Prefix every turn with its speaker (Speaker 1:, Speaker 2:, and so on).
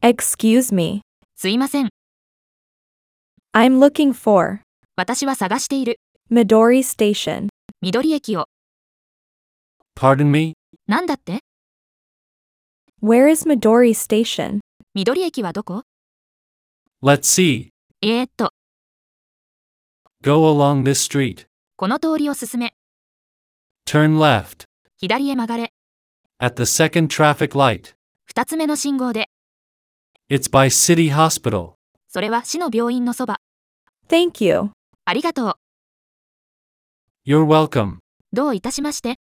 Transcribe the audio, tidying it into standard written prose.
Speaker 1: Excuse me.
Speaker 2: すいません。
Speaker 1: I'm looking for
Speaker 2: 私は探している。
Speaker 1: Midori Station.
Speaker 2: 緑駅を。
Speaker 3: Pardon me?
Speaker 2: なんだって？
Speaker 1: Where is Midori Station?
Speaker 2: 緑駅はどこ？
Speaker 3: Let's see. Go along this street.
Speaker 2: この通りを進め。
Speaker 3: Turn left.
Speaker 2: 左へ曲がれ。
Speaker 3: At the second traffic light.
Speaker 2: 二つ目の信号で。
Speaker 3: It's by City Hospital.
Speaker 2: それは市の病院のそば。
Speaker 1: Thank you.
Speaker 2: ありがとう。
Speaker 3: You're welcome.
Speaker 2: どういたしまして。